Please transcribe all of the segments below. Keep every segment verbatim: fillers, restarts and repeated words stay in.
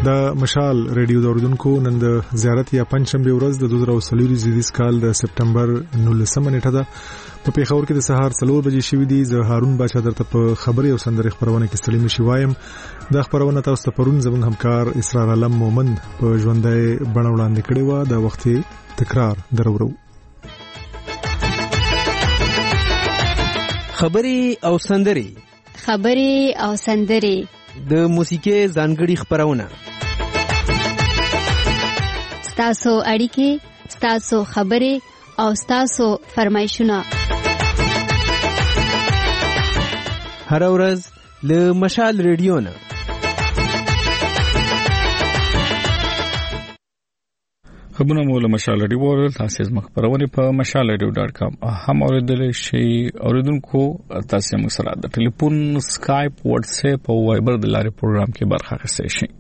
د مشال ریډیو دوردونکو نن د زیارت یا پنځشنبه ورځ د دوه زره څلور زیدیس کال د سپټمبر نولسمه نیټه ده په پیښور کې د سهار څلور بجې شوې دي. زه هارون بچا درته په خبري او سندري خبرونه کې ستړي مشي وایم. د خبرونه تاسو ته پرون زموږ همکار اسرار علم مومن په ژوندۍ بڼه وړاندې کړې و. د وخت تکرار درورو خبري او سندري خبري او سندري د موسیقي ځانګړي خبرونه ستاسو اړیکې ستاسو خبري او ستاسو فرمایشونه هر ورځ له مشال ریډیو نه. خبرونه مو له مشال ریډیو ورل تاسو زما خبرونه په مشال ریډیو ډاټ کام هم اوریدل شي. اوریدونکو تاسو موږ سره د ټلیفون، سکایپ، واتس اپ او وایبر د لارې پروګرام کې برخه اخیستئ شئ.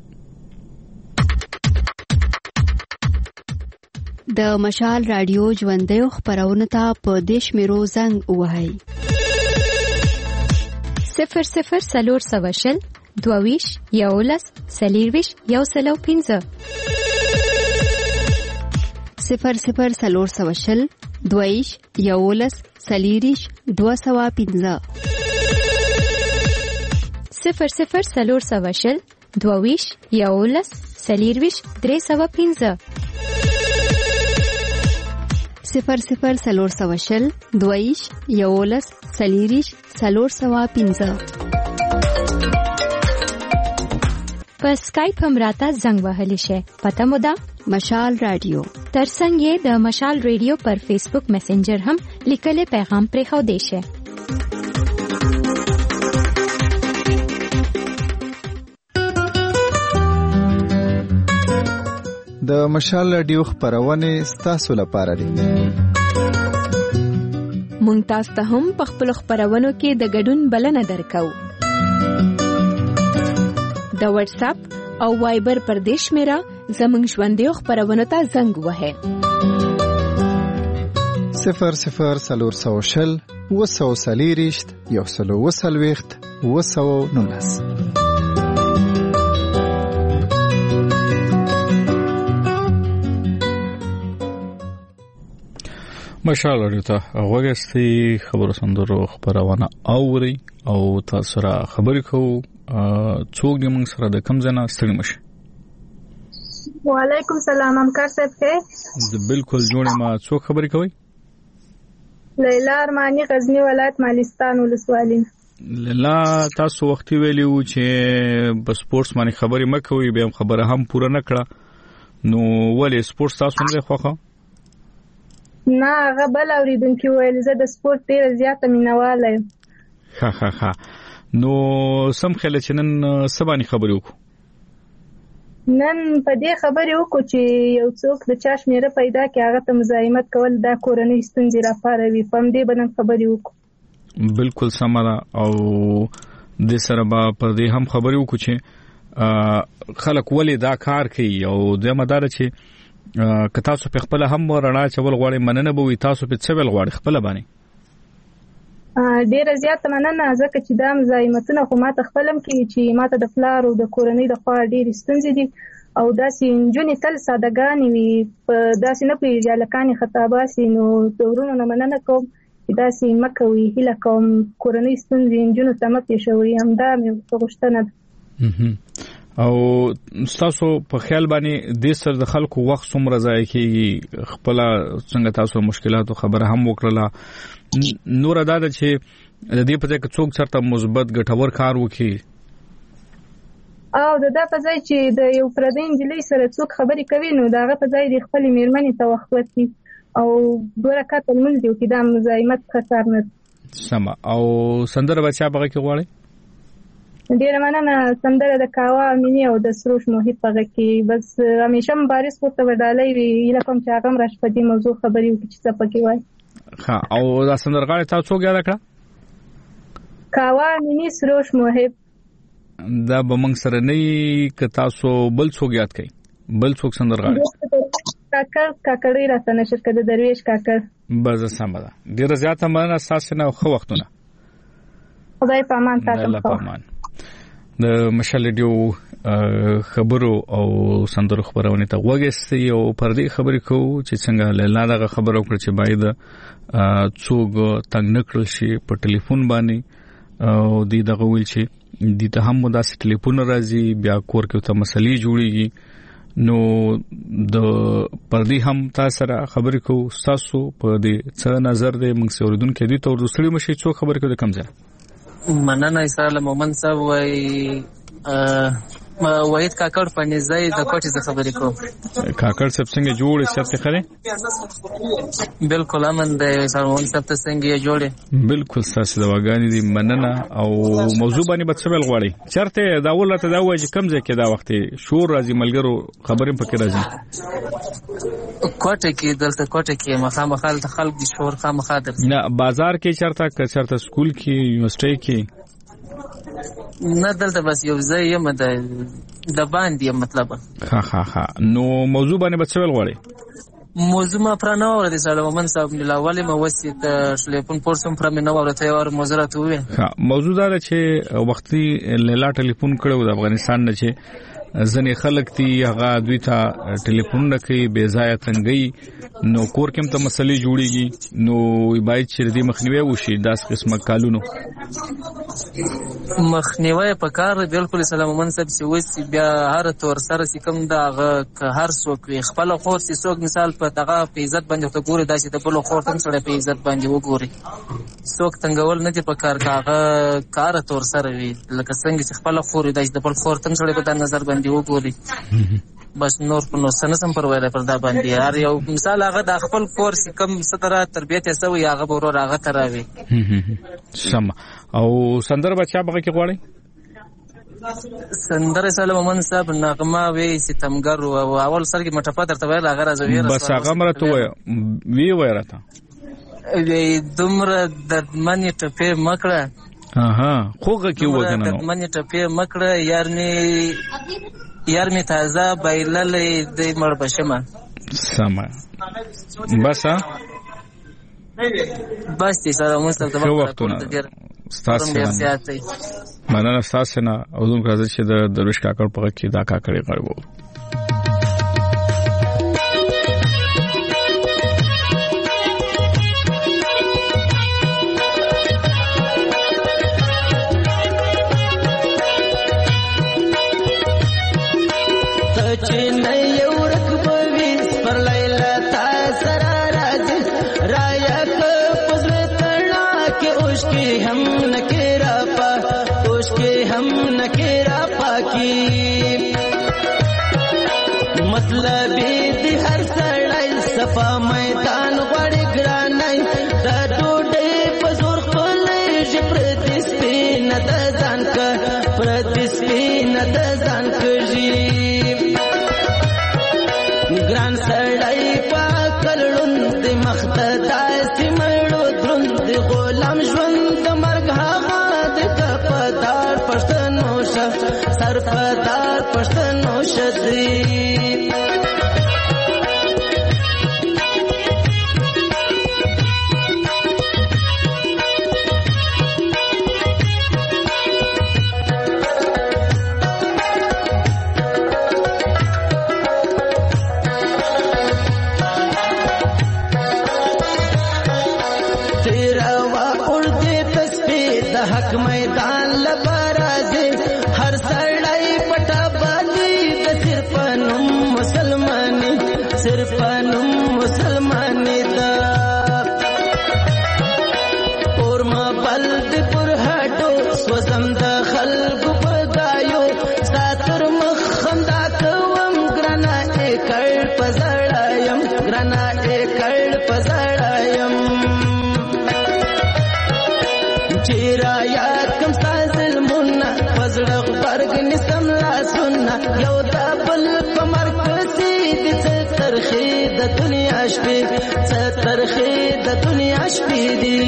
د مشال رادیو ژوندۍ خبرونه ته په دیش میرو زنګ وهاي صفر صفر سلور سواشل دوویش یولس سلیرویش یو سلو پینزه صفر صفر سلور سواشل دوویش یولس سلیریش دو سوا پینزه صفر صفر سلور سواشل دوویش یولس سلیرویش درې سوا پینزه صفر صفر سلور سواشل دویش یولس سلیریش سلور سوا پینزه. په سکایپ هم راته زنګ وهلی شي. پته مو ده مشال رادیو. ترڅنګ یې د مشال ریډیو پر فیسبوک میسنجر هم لیکل پیغام پرې خو دی شي. د مشال رادیو خبرونه ستاسو لپاره دي. مونږ تاسو ته هم په خپل خبرونو کې د ګډون بلنه درکو. د واتس اپ او وایبر پر دیش میرا زمونږ ژوندۍ خبرونه ته زنګ وهه صفر صفر سلور سوشل وسو سلیریشت یو سلو وسلويخت وسو نونس. مشال اړیو ته غوږستي خبرو سندرو خبرونه اوري او تاسو را خبرې کوو. څوک دې موږ سره د کوم ځای نه ستړي مشي؟ وعلیکم سلام همکار صاحب ښه؟ بالکل جوړه. ما څوک خبرې کوي؟ لیلا ارمانی غزنی ولایت مالستان ولسوالۍ. لیلا تاسو وختي ویلو چې په سپورتس باندې خبرې مکوئ، بیا خبره هم پوره نکړه، نو ولې سپورتس تاسو نه خوښه؟ نه هغه بل اوریدونکو ویل زه د سپورت ډیر زیاته مینواله یم. ها ها ها نو سم خل چې نن سبانه خبرې وکړو. نن په دې خبرې وکړو چې یو څوک د چا شمیره پیدا کړي هغه ته مزاحمت کول دا کورنۍ ستونزې راپاروي. په دې باندې خبرې وکړو. بالکل سمه او د سره به په دې هم خبرې وکړو چې خلک ولې دا کار کوي او د مدار چې که تاسو په خپل هم رڼا چول غواړئ مننه به وي، تاسو په څه ول غواړئ خپل باندې؟ ډیره زیاته مننه ځکه چې دا مزاحمتونه خو ماته خپلم کوي چې ماته د پلار او د کورنۍ د خوا ډېرې ستونزې دي او داسې نجونې تل سادهګانې وي، په داسې نه پوهېږي هلکانې خطاباسي. نو د ورونو نه مننه کوم چې داسې مه کوئ. هیله کوم کورنۍ ستونزې نجونو ته مه پېښوئ. همدا مې غوښتنه ده. او تاسو په خیال باندې د سر د خلکو وخت څومره ځای کېږي؟ خپل څنګه تاسو مشکلاتو خبره هم وکړه. نور ادا ده چې د دې په ځای کې څوک چرته مثبت ګټور کار وکړي او د دا په ځای چې د یو پردي انجلۍ سره څوک خبرې کوي نو دا هغه په ځای د خپل میرمنې ته وخت ورکړي او دوه رکعات لمونځ دی چې دا مزاحمت خطر نه. سم. او سندره بچا بغه کې غواړي؟ ډیره مننه. سندره د کاوا امینی او د سروش محیط پغه کې بس همیشه مبارز پورته ودالای وی اله کوم چې هغه مرش په دې موضوع خبرې وکړي چې څه پکې وای. ها او دا سندرغاړي تاسو څوک یاد کړه؟ کاوا امینی سروش محیط. دا به موږ سره نه ک تاسو بل څوک یاد کړئ؟ بل څوک سندرغاړي؟ کاکر کاکړی راته نشر کړه د درویش کاکر. بس سم ده. ډیره زیاته مننه تاسو نه خو وختونه. خدای پامان تاسو. الله پامان. د مشال ریډیو خبرو او سندرو خبرونه ته وګستي او پر دې خبرې کو چې څنګه لیلا دغه خبرو کړ چې باید څوک تنگ نکړل شي په ټلیفون باندې او دې دغه ویل چې دې ته هم مداسه ټلیفون راځي بیا کور کې ته مسلې جوړيږي نو د پردي هم تاسو را خبرې کو تاسو په دې څه نظر دې موږ سوریدون کې دي تور دوسري مشي څو خبرې کو د کم ځای مننه اسرائیل مومن صاحب وای وحید کاکړ پنځای د کوټې څخه خبرې کوم کاکړ صاحب څنګه جوړې سپته خره بالکل امن دی سرمون سپته څنګه جوړې بالکل تاسو د واګانی دي مننه او موضوع باندې بچبل غواړي چرته دا ولته دا وایي کم ځای کې دا وخت شور راځي ملګرو خبرې پکې راځي کوټه کې دلته کوټه کې مخامخ خلک د شور خامخا در نه بازار کې چرته چرته سکول کې یونیورسيټي کې نه دلته بس یو ځای یم د د باندې مطلب ها ها ها نو موضوع باندې بچول غواړي موضوع ما پر نه اورې سلام من صاحب نه لاولې ما وسیت ټلیفون پورسم پر نه اورته اور موضوع ته وې ها موضوع دا چې وختي لیلا ټلیفون کړو د افغانستان نه چې ځنې خلک دي هغه دوی ته ټلیفون نه کوي بے ځای تنګي نو کور کې هم ته مسلې جوړيږي نو باید چې دې مخنیوي وشي داس قسمه کالونو مخنیوي په کار بالکل سلام من صاحب چې وسی بیا هر تور سره سکم دا هر څوک خپل خور سي څوک مثال په دغه په عزت باندې ته ګوري داسې د بل خور تم سره په عزت باندې وګوري څوک څنګه ول نه دي په کار کاغه کار تور سره وي لکه څنګه چې خپل خور داسې د بل خور تم سره په نظر باندې وګوري بس نور په نو سن سم پروايله پر دا باندې هر یو مثال هغه د خپل کور کم ستره تربيت یې سوی هغه ورور هغه تراوي سم او سندر بچا بغه کې غواړي سندر سلام من صاحب نغمه وی ستمګر او اول سر کې مټه پاتر ته ویل هغه راځي بس هغه مرته وی وی ویراته دومره د منی ټپه مکړه اها خوګه کې وګنه د منی ټپه مکړه یار می یار می تازه بایللې د مړ بشمه سم بس بس دې سره مو سره د وخت ستاسو مننه ستاسو نه او زموږ راځي چې د درویش کاکړ په کې دا کاکړې غړو مطلب دې هر سړی صفا میدان غړي ګرانای د ډوډۍ په زور خپلې پردې سپین د ځان ک پردې سپین د ځان کږي ګران سړی په کلون دې مخته سیمړو دروند غلام ژوند مرګ هغه د کپدار پښتنو شه سرپدار پښتنو شدري حق میدان لبرازي هر سړی پټا باندې د صرف نوم مسلمانې صرف نوم مسلمانې دا اور ما بلد پر هټو سوزم د خلق په دایو ساتر مخ خندا کوم ګرنا اکړ پزړایم ګرنا اکړ پزړایم چیرا یاد کم سازل منا پزړغ برګ نسم لا سننا یو دا بل په مرکزي د ترخی د دنیا شپې ترخی د دنیا شپې دی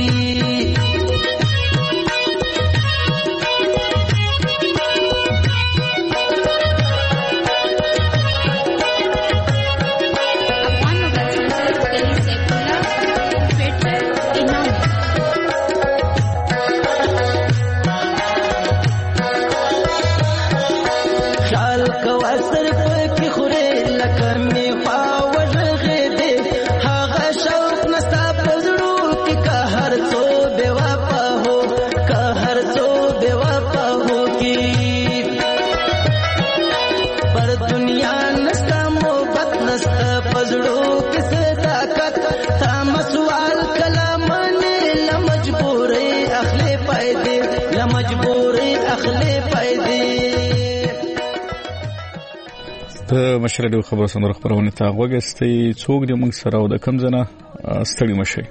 د مشرډو خبرو سندره خبرونه ته وګستې څوک دې موږ سره او د کم زنه ستړي مشي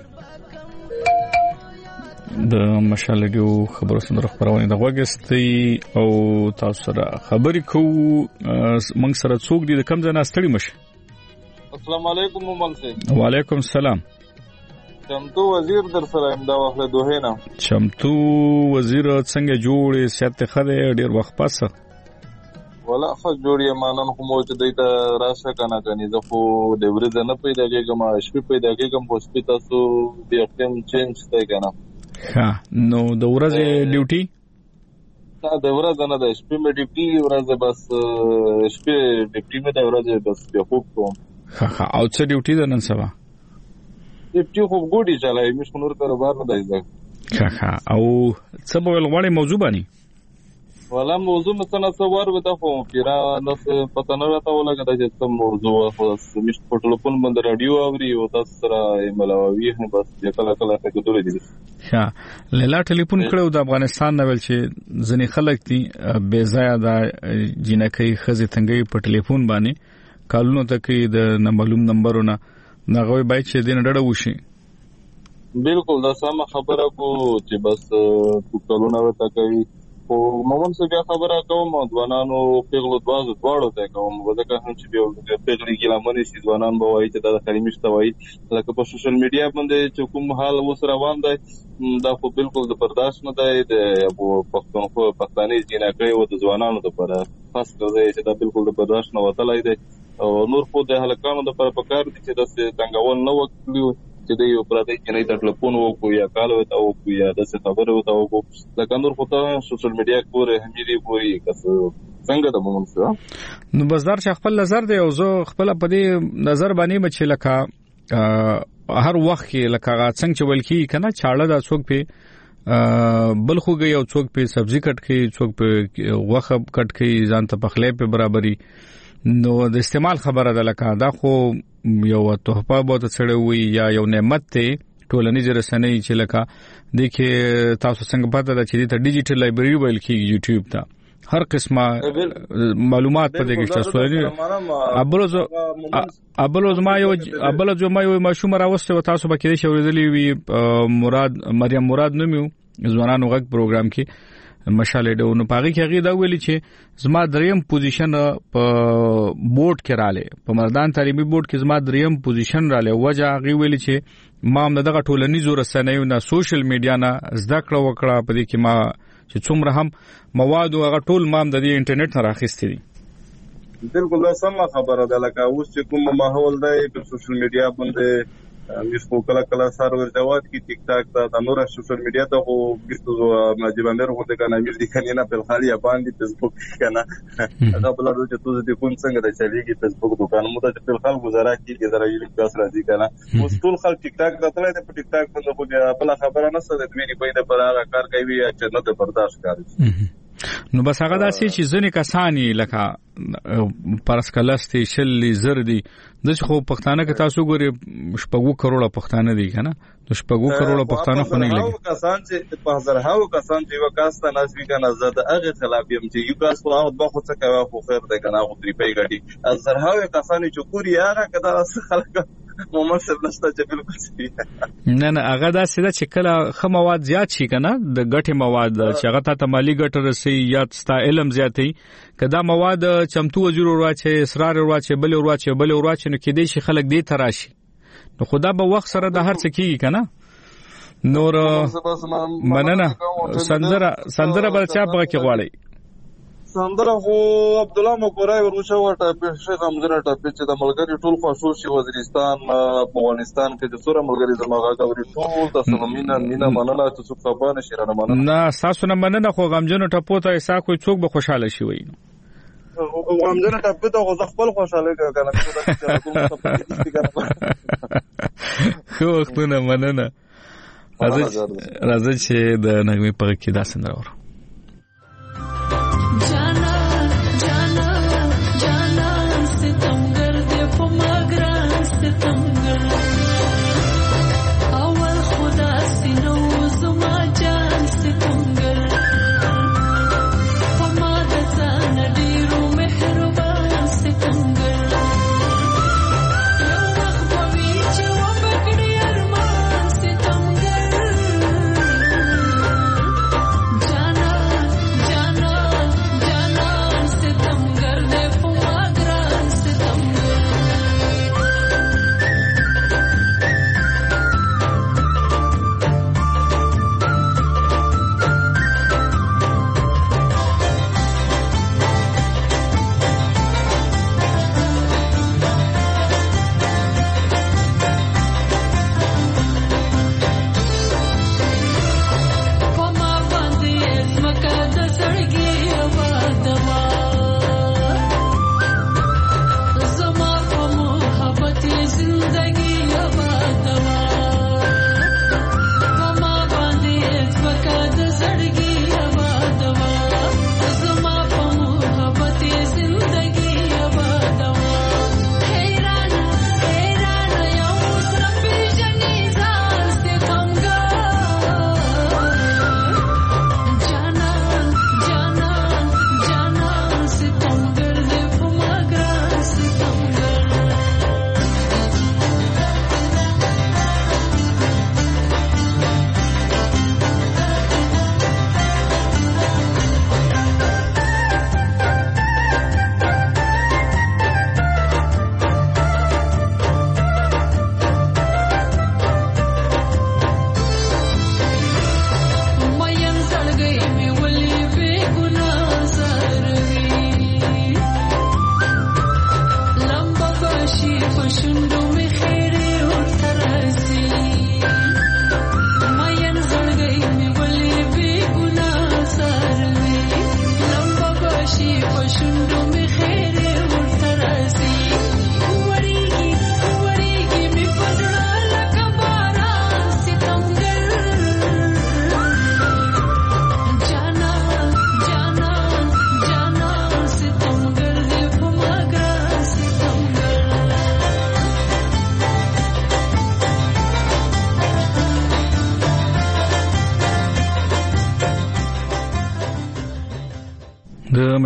د مشالډو خبرو سندره خبرونه ته وګستې او تاسو سره خبرې کوو موږ سره څوک دې د کم زنه ستړي مشي. السلام علیکم مومن سي. وعلیکم السلام. چمتو وزیر در سره امدا وخت دوه نه. چمتو وزیر څنګه جوړې سیاست خره ډیر وخت پاسه ولا خو جوړې مانن خو مو چې دایته راشه کنه کني زه خو د ورځ نه پیدا کېږم شپې پیدا کېږم په شپې تاسو د اختم چینج ته کنه. ها نو د ورځې ډیوټي دا د ورځ نه د شپې مې ډیوټي ورځ بس شپې ډیوټي مې د ورځ بس په خوب کوم. ها ها او څه ډیوټي ده نن سبا؟ ډیوټي خو ګوډي چلای مې شنور کاروبار نه دی ځکه. ها ها او څه په لوړې موضوع باندې ولا موضوع مثلا څوار وته خو پیرا نو پته نه راته ولګا چې څه موضوع خو مش په ټلیفون باندې رادیو اوري او تاسو سره ملاوي هم بس کله کله څه کېدل دي. ها لیلا ټلیفون کړو د افغانستان نو چې ځنې خلک دي بے ځای دا جنکې خزه تنګي په ټلیفون باندې کالونو ته کې د معلوم نمبرونه نغوي بای چې دین ډډه وشي. بالکل دا سم خبره کو چې بس په کالونو ته کوي او مومن څه بیا خبره کوم ځوانانو پیغلو دوازه دواړو ته کوم ځکه هم چې بیا پیغلي ګلامنې شي ځوانان به وایي چې دا خلیمشت وایي لکه په سوشل میډیا باندې چې کوم حال اوس روان دی دا خو بالکل د برداشت نه دی د ابو پښتونخوا پښتاني جنکې او د ځوانانو لپاره خاص کړی چې دا بالکل د برداشت نه وتلای دی او نور خو د هلکانو لپاره پکار دي چې د څنګهول نه وکړي چې د یو پردي جنۍ ته ټلیفون وکړو یا کال وته وکړو یا د څه خبره وته وکړو لکه نور خو ته سوشل میډیا کوره همېری پوری کس څنګه د مومن سره نو بازار چې خپل نظر دی او زه خپل په دې نظر باندې مچ لکه هر وخت کې لکه څنګه چې ولکی کنه چاړه دا څوک په بل خوږي او څوک په سبزی کټ کې څوک په غوخه کټ کې ځان ته پخلې په برابرۍ نو د استعمال خبره ده لکه دا خو یو تحفه بہت سره وي یا یو نعمت ته ټولنیز رسنۍ چې لکه د کې تاسو څنګه پته ده چې د ډیجیټل لایبرری ویل کې یوټیوب ته هر قسمه معلومات پدې کې تاسو لري ابلوز ابلوز ما یو ابلوز ما یو مشوم راوسته تاسو به کې شوړېدلی وي مراد مریم مراد نومیو ځوانانو غږ پروګرام کې مشاله ډو نو پاغي کې هغه دا ویلي چې زما دریم پوزیشن په بورډ کې رااله په مردان تعلیمي بورډ کې زما دریم پوزیشن رااله وجه هغه ویلي چې ما هم دغه ټولنیزو رسنیو نه سوشل میډیا نه زده کړه وکړه په دې کې ما چې څومره هم مواد او هغه ټول ما هم د انټرنیټ نه راخستې دي. بالکل دا سم خبره ده لکه اوس چې کوم ماحول دی په سوشل میډیا باندې مش په کله کله سره ورځوات کې ټیک ټاک ته د نور سوشل میډیا ته خو بیستو ماجباندر هو ته کنه مې د کنه نه په خالي باندې فیسبوک کنه دا بل ورو چې تو دې کوم څنګه د چلیږي فیسبوک دکان مو ته په خال گزاره کې زرا یو کس راځي کنه اوس ټول خل ټیک ټاک ته تلای په ټیک ټاک باندې خو بل خبره نه سره د ویني په دې پر هغه کار کوي چې نه ته برداشت کوي. نو بس هغه داسې چې ځنې کسانی لکه پرسکلستي شلې زردي د خو پښتانه کې تاسو ګوري شپږو کروڑه پښتانه دي کنه نو شپږو کروڑه پښتانه خو نه لګي کسان چې په هزار هاو کسان چې وکاسته ناسوي کنه زده هغه خلاف يم چې یو کس خو هغه بخو څه کوي خو خیر ده کنه خو تری پی غټي هزار هاو کسان چې ګوري هغه کدا خلک مومن سره نشته چې بالکل صحیح نه نه هغه دا سیده چې کله خه مواد زیات شي کنه د غټي مواد چې هغه ته مالی ګټه رسي یا ستا علم زیاتې کدا مواد چمتو وجور ورواچي اصرار ورواچي بل ورواچي بل ورواچي نو کې دې شي خلک دې تراشي نو خدا به وخت سره د هر څه کیږي کنه نور مننه سندره سندره بل چا په کې غواړي سندره خو عبد الله مقورای ورغوشه وټه په شیخ امزره ټاپې چې د ملګری ټول خصوصي وزیرستان افغانستان کې د سوره ملګری زماغه غوړي ټول تاسو مینا مینا مننه چې څوک خبره شیرانه مننه نه تاسو نه مننه خو غمجنو ټپو ته ایسا کوئی څوک به خوشاله شي وي غمجنو ټپې ته غو خپل خوشاله کنه خو وختونه مننه راځي راځي چې د نغمه په کې دا سندره ور Come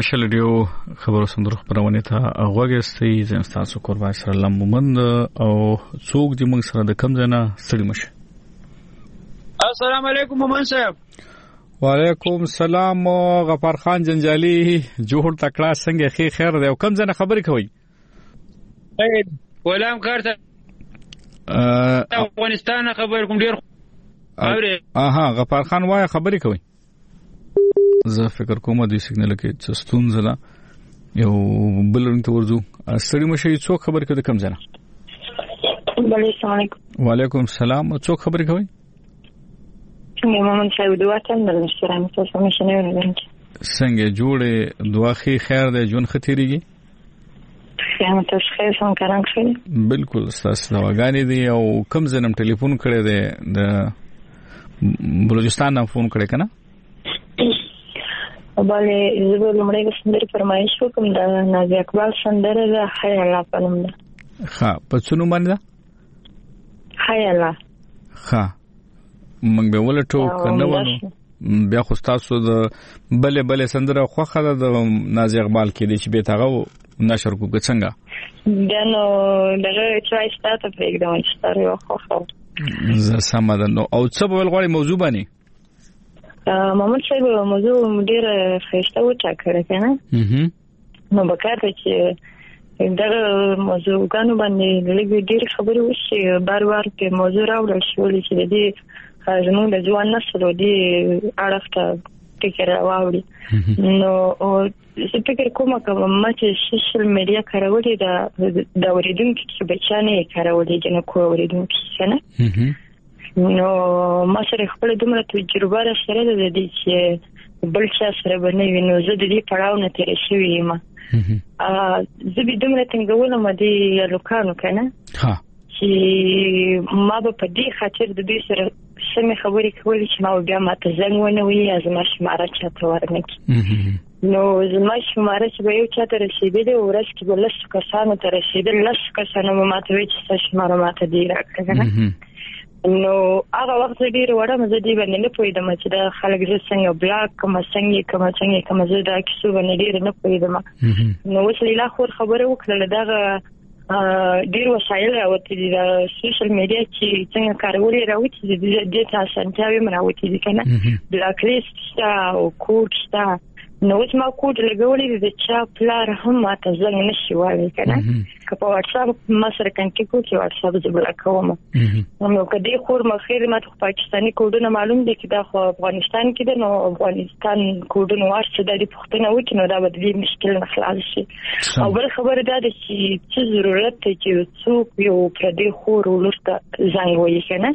مشل ډیو خبرو سندرو خبرونه ته غوږستي زم تاسو قربان سره لمومند او څوک دې موږ سره د کم ځای نه ستړي مشه. السلام علیکم مومن صاحب. وعلیکم السلام غفار خان جنجالي جوړ تکړه څنګه خیر خیر دی او کم ځای نه خبرې کوي؟ ولام کارته افغانستان خبر کوم ډیر اوري. اها غفار خان وای خبرې کوي. زه فکر کوم د سیګنل کې څه ستونزه ده یو بلرنګ ته ورځو. ستړي مشه څوک خبرې کوي د کم ځای نه؟ السلام علیکم. وعلیکم السلام. څوک خبرې کوي؟ محمد صاحب دعا څنګه درشم تاسو مې شنه ورنګ څنګه جوړه دعا خي خیر ده جون ختيريږي څنګه تاسو خیر څنګه کاران شئ؟ بالکل تاسو دواګانې دي او کم زنم ټلیفون کړی دی د بلوچستان نه فون کړی کنه؟ بله زه لمړی سندري فرمایش وکم د نازي اقبال سندره ده حي الله پنوم ده. ها په څونو باندې ده؟ حي الله. ها موږ به ولټو کنه ونه بیا خو تاسو د بلې بلې سندره خوخه ده د نازي اقبال کې دي چې به تاغه نشر کوګ څنګه دنو دغه چای ستاسو پرېږدم چې تاسو خوخه زه سم ده نو او څه به ولغړی موضوع باندې محمد صاحب موضوع ډیر خسته و ټاکره کنه نو بکاره چې دغه موضوع غانو باندې لږ ډیر خبرې وشي بار بار په موضوع راوړل شوې چې د دې زموږ د ځوان نسل دی اړخته فکر راوړي. نو زه فکر کوم کوم چې سوشل میډیا کارولې دا د اوریدونکو چې بچانه کارولې د نه کو اوریدونکو څنګه نو ما سره خپل دومره تجربه را سره د دې چې بل څه سره باندې نو زه د دې پړاو نه تیر شوې ما ا زه به دومره څنګه ولم دې لوکانو کنه ها چې ما په دې خاطر د دې سره سمې خبرې کولې چې ما بیا ماته زنګ ونه وي ازما شماره چاته ورنکې نو زما شماره چې به یو چاته رسیدلې ورځ کې به لس کسانو ته رسیدل لس کسانو ماته وی چې شماره ماته دی راکړه نو هغه وخت ډیر وړه مزه دی باندې نه پوهیدم چې دا خلک زه څنګه بلاک کوم څنګه کوم څنګه کوم زه دا کیسو باندې ډیر نه پوهیدم نو اوس لیلا خور خبره وکړه دا ډیر وسایل راوتی دي د سوشل میډیا چې څنګه کارولې راوتی دي د دې تاسو انټاوي مراوتی دي کنه بلاک لیست او کوډ شته نو اوس ما کوډ لګولې د چا پلار هم ماته ځنګ نشي وایي کنه که په واتس اپ ما سره کنټیکټ کوي واتس اپ زه بلاک کوم نو کدی خور مخیر ماته پاکستاني کوډونه معلوم دي چې دا خو افغانستان کې ده نو افغانستان کوډونه ورڅ د دې پښتنه وکړي نو دا به دې مشکل نه خلاص شي او بل خبره ده چې څه ضرورت دی چې څوک یو پردي خور ولرته ځنګ وایي کنه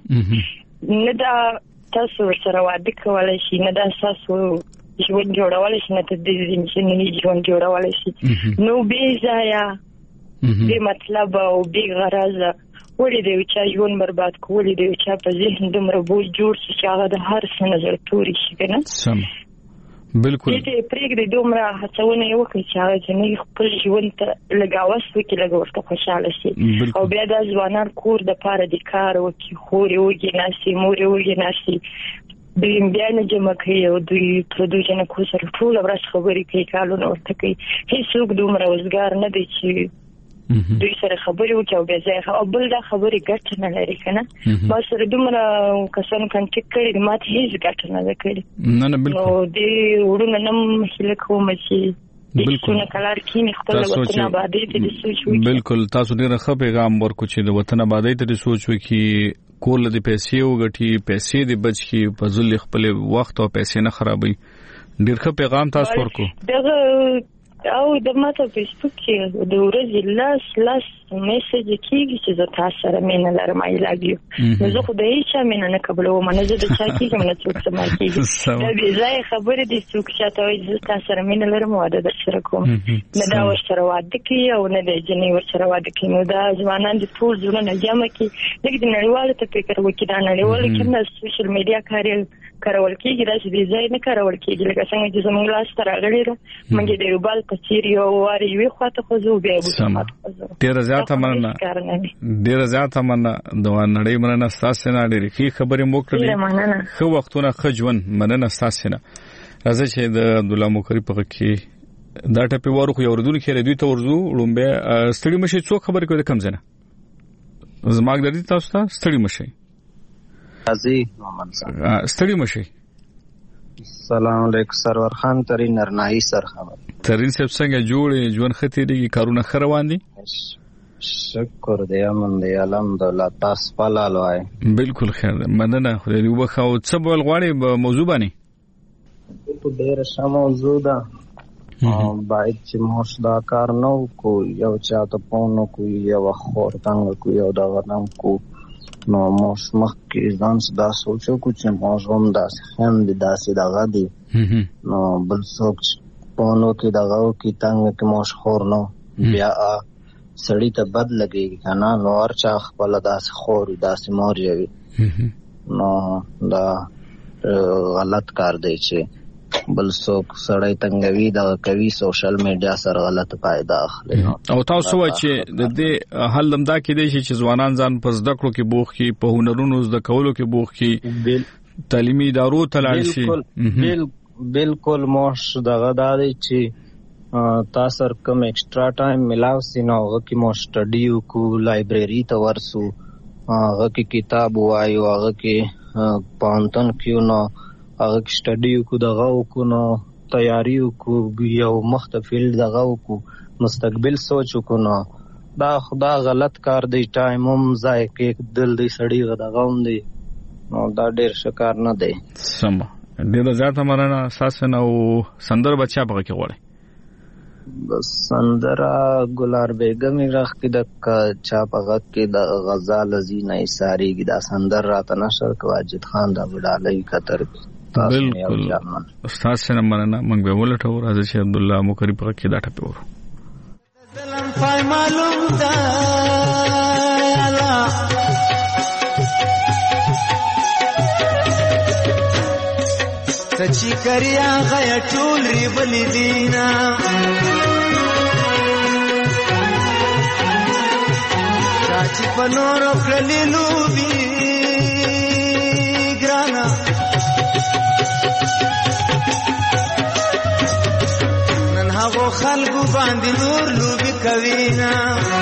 نه دا تاسو سره واده کولای شي نه دا تاسو ژوند جوړولای شي نه ته دې چې نه ژوند جوړولای شي نو به ځایا دې مطلب او دې غرض ولې دې چې ژوند برباد کولې دې چې په ذهن دومره بوج جوړ شي چې هغه د هر څه نظر توري شي کنه سم بالکل دې پرېږدي دومره هڅونه یو کوي چې هغه چې خپل ژوند ته لګاوس وکړي لګورته خوشاله شي او بیا د ځوانان کور د پاره د کار وکړي خوري وګي ناسي موري وګي ناسي دوی بیا نه جمع کوي او دوی پرودوژن کو سره ټول ورځ خبرې کوي کالونه ورته کوي هیڅوک دومره وزګار نه دی چې دوی سره خبرې وکړي او بیا ځای او بل دا خبرې ګټه نه لري کنه ما سره دومره کسان کنټیکټ کړي ماته هیڅ ګټه نه لري نه نه بالکل نو دې ورونه نم هله کوم چې بالکل کلار کینی خپل وطن آبادی ته سوچ وکړي بالکل تاسو ډیره ښه پیغام ورکو چې د وطن آبادی ته سوچ وکړي کول د پیسې وګټي پیسې د بچ کی په ځل خپل وخت او پیسې نه خرابوي ډیر ښه پیغام تاسو ورکو دغه او د ماته فیسبوک کې د ورځې لاس لاس میسج کیږي چې زه تاسو سره مینه لرم ای لاګ یو زه خو د هیڅ مینه نه قبلوم نه زه د چا کېږم نه څوک سم کېږي دا به ځای خبره دي څوک چې تاسو زه تاسو سره مینه لرم واده در سره کوم نه دا ور سره واده کوي او نه د جنې ور سره واده کوي نو دا ځوانان د ټول ځونه نه جمع کوي لکه د نړیوالو ته فکر وکړي دا نړیوالو کې نه سوشل میډیا کاري کارول کېږي دا چې ځای نه کارول کېږي لکه څنګه چې زموږ لاس تر غړي ده موږ د یو بل په چیر یو واري وی خواته خو زه بیا وګورم ډیر زیاته مننه ډیر زیاته مننه د نړۍ مننه تاسو نه ډېری خبرې مو کړې خو وختونه خجون مننه تاسو نه راځي چې د عبد الله مکری په کې دا ټپي وارو خو یو ردون کې دوی ته ورزو لومبه ستړي مشي څو خبرې کوي کم زنه زماګ درې تاسو ته ستړي مشي ازي محمد صاحب ستړي مشي السلام علیکم سرور خان ترين نرنائی سر خبر ترين صاحب څنګه جوړ ژوند ختی دي کارونه خروان دي شکر دی امن دی الحمدلله تاسو په لاله وای بالکل خیر مننه خدای دې وبخو څه بول غواړي موضوع باندې په ډېر ښه موضوع ده باید چې موږ دا کار نه وکړو یو چا ته فون وکړو یو خور څنګه کو یو دا ورنم کو نو موږ مخکې ځان دا سوچ وکړو چې موږ هم داسې هم داسې دغه دي نو بل څوک فون وکړي دغه وکړي څنګه کې موږ خور نو بیا سړی ته بد لګي کنه نو ورچا خپل داسې خور داسې مور یوي نو دا غلط کار دی چې بل څوک سړی تنګوي دا کوي سوشل میډیا سره غلط فائدہ اخلي او تاسو وایي چې د دې حل لمدا کې دی چې ځوانان ځان په زده کړو کې بوخ کی په هنرونو زده کولو کې بوخ کی تعلیمي ادارو ته لاړ شي بالکل موږ دغه دا دی چې تاسو کوم ایکسترا ټایم ملاو سي نو هغه کې مو سټډي وکړو لایبرری ته ورسو هغه کې کتاب وایو هغه کې پانتون کیو نو هغه کې سټډي وکړو دغه وکړو نو تیاری وکړو یو مختلف دغه وکړو مستقبل سوچ وکړو نو دا خدا غلط کار دی ټایم هم ضایع کې دل دی سړی غدغه هم دی نو دا ډیر شکار نه دی سم ډیر زیاته مرنه اساسا او سندر بچا پکې کې وړي بس سندرا ګلار بیگم رخ کې د چا پغه کې د غزال زینه ساری کې د سندر راته نشر کو واجد خان د وډالۍ کتر بالکل استاد سره مننه موږ به ولټو راځي چې عبد الله مکری پغه کې دا ټپه ورو ظلم پای معلوم ده سچی کریا غیا ټول ری بل دینا چاچی پنور کړلی لوبي ګرانا نن هغه خلکو باندې نور لوبي کوینا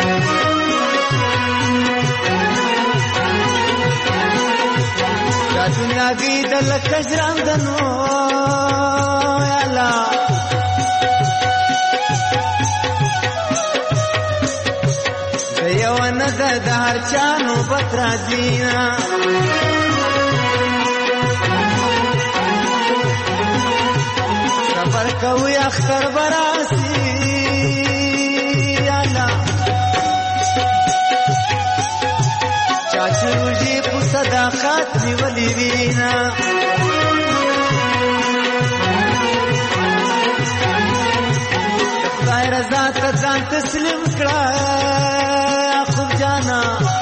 دنیا کی دل کجران دنو یا اللہ دیوان دا دهر چانو بطرا دینا سفر کوئی اختر براسی یا اللہ چاچو روجی پو صداقات نیولی وینا خدای رضا تا ځان تسلیم کړه خوب جانا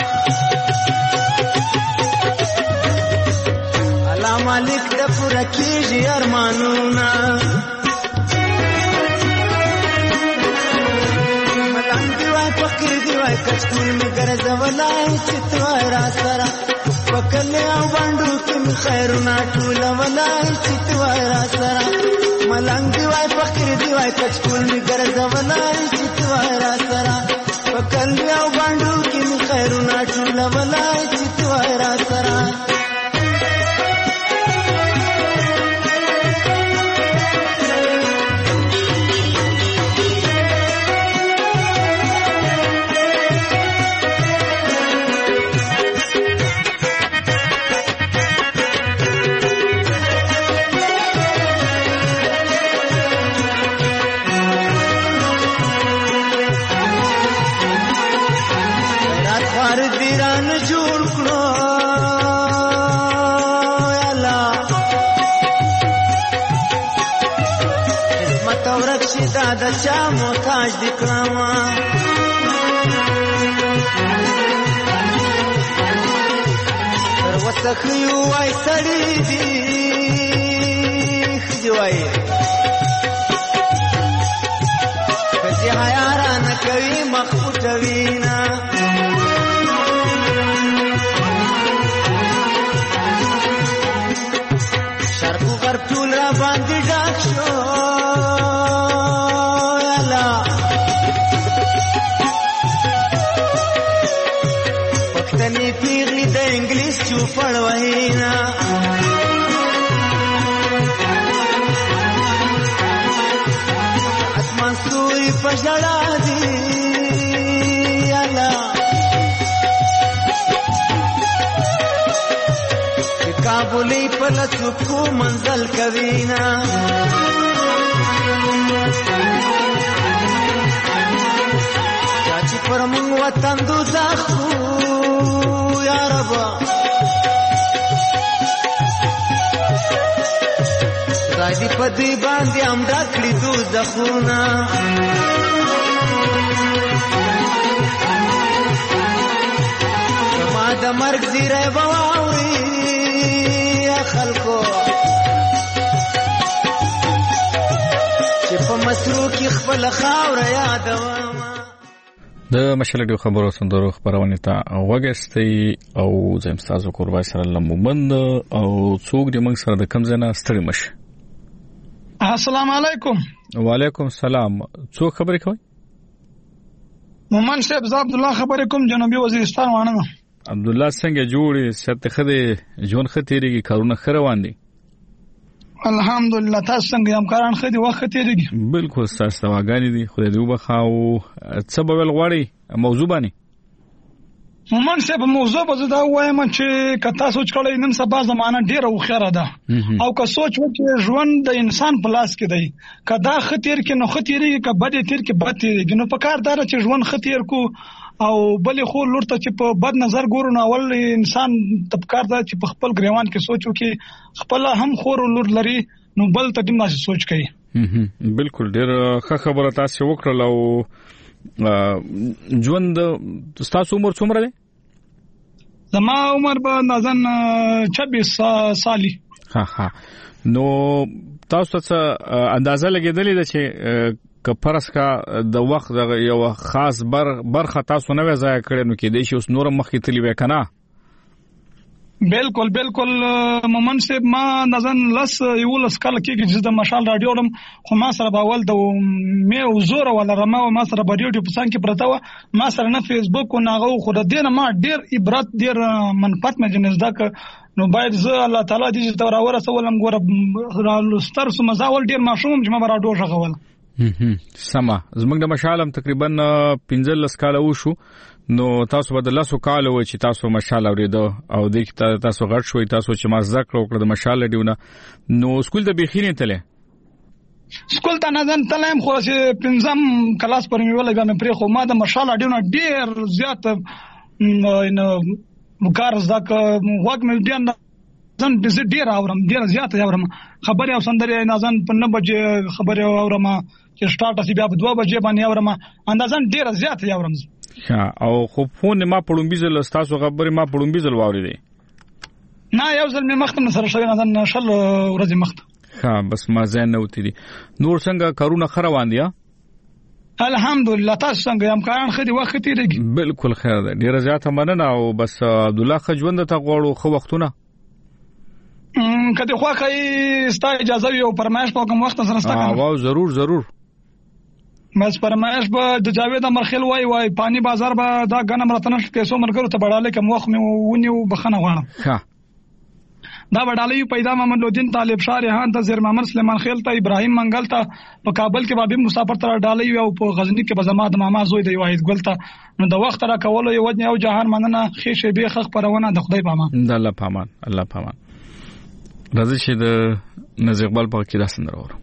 الله مالک د پوره کیږي ارمانونه ملنګ دی وای فقیر دی وای کچکول می ګرځولای چې توای را سره وکله او باندې کوم خیرونه ټول ولای چې توای را سره ملنګ دی وای فقیر دی وای کچکول می ګرځولای چې توای را سره وکله او باندې کوم خیرونه ټول ولای چې توای را سره دا چا محتاج دی کلاما تر وسخیو وای سړی دی خدای وای کچې حیا نه کوي مخفوت وینا شرق غرب ټول را باندې ډاک شو می پیغلی د انګلیس چوپړ وینا اسمان سوري پښړا دی الله کابلی په لڅکو منزل کوینا چې پر موږ وطن دوزخ یا رب خدای دې په دې باندې هم ډکړي دوزخونه ما د مرګ زیری بواوري یا خلکو چې په مسرو کې خپل خاوره یادوم د مشلډو خبرو سندرو خبرونه ته وګستي او زم تاسو قربای سره لمومند او څوک دې موږ سره د کم زنه ستړي مشه. السلام علیکم. وعلیکم السلام. څوک خبرې کوي؟ مومن صاحب ز عبد الله خبرې کوم جنوبي وزیرستان وانه. عبد الله څنګه جوړې ست خدي جون ختيريږي کارونه خروان دي؟ الحمدلله. تاسو څنګه یم کاران خدي وخت تیریږي؟ بالکل تاسو واګانی دي خدای دې وبخاو. څه به ول غواړي موضوع باندې؟ مومن صاحب موضوع به زه دا وایم چې کتا سوچ کړئ نن سبا زمانہ ډیره وخیره ده او که سوچ وکړي ژوند د انسان په لاس کې دی. کدا خطر کې نو خطرېږي که بد تیر کې بد تیریږي. نو په کار دار چې ژوند خطر کو او بلې خو لورته چې په بد نظر ګورو نو اول انسان تبکار دا چې په خپل ګریوان کې سوچ وکړي خپل هم خور لور لري نو بل ته دې ناشې سوچ کوي. بالکل ډیر ښه خبره تاسو وکړل. او ژوند تاسو عمر څومره دی؟ زما عمر به نازن چوبیس سالي. ها ها. نو تاسو څه اندازه لګیدلې ده چې کفرس کا د وخت د یو خاص بر برخه تاسو نه وځای کړی نو کې د شي اوس نور مخې تلی وکنه؟ بالکل بالکل مومن صاحب ما نظن لس یو لس کال کې چې د مشال رادیو رم خو ما سره باول د مې وزور ولا رما او ما سره رادیو په څنګه کې پرتا و ما سره نه فیسبوک او نه غو خو د دینه ما ډیر عبرت ډیر منفعت مې جنز دا نو باید زه الله تعالی دې ته راوړم سوالم ګوره ستر سم مزاول ډیر ماشوم چې ما رادیو شغول. سما زموږ د مشالم تقریبا پنځه لس کال وشو نو تاسو به د لاسو کال و چې تاسو مشال اوریدو او د تاسو غړ شوي تاسو چې ما زده کړو د مشال دیونه نو سکول د بخینه تله سکول ته نه ځم تلم خو چې پنځم کلاس پر مې ولګم پرې خو ما د مشال دیونه ډیر زیات نو مکار زده وګ مې ډیر ځن ډیر اورم ډیر زیات اورم خبري او سندري نازن په نه بجې خبري اورم چې سٹارټ اسی بیا په دوه بجې باندې اورم اندازن ډیر زیات اورم. او خو فون ما پړم بيزل تاسو خبري ما پړم بيزل واوري نه یو ځل مې مختم سره شوی نازن شل ورځې مخت. ها بس ما زین نو تیری نور څنګه کارونه خروان دي؟ الحمدلله. تاسو څنګه یم کاران خدي وخت تیریږي؟ بالکل خیر ده ډیر زیات مننه. او بس عبد الله خجوند ته غوړو خو وختونه کله خو کوي ستا اجازه یو پرمایش په کوم وخت سره ستا کوم؟ واو ضرور ضرور. بس پرمایش به د جاوید امرخیل وای وای پانی بازار به دا غنم راتنه پیسو مرګرو ته بڑاله کوم وخت مې ونیو بخنه غواړم. ها دا بڑاله پیدا محمد لودین طالب شاه ریحان ته زیر محمد سلیمان خیل ته ابراهیم منګل ته په کابل کې بابي مسافر تر ډالې او په غزنی کې به زما د ماما زوی دی واحد ګل ته نو د وخت را کول یو ودنه او جهان مننه خېشه به خخ پرونه د خدای پامان د الله پامان الله پامان. راځي چې د نزیق بال په کې داسند راوړو.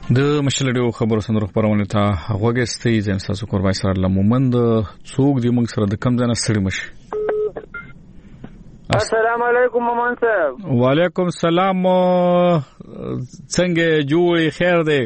د مشلډیو خبرو سندرو خبرونه ته غوګستې زم تاسو قربای سره لمومند څوک دی موږ سره د کم ځنه ستړي مشي. السلام علیکم مومن صاحب. وعلیکم السلام. څنګه جوړی خیر دی؟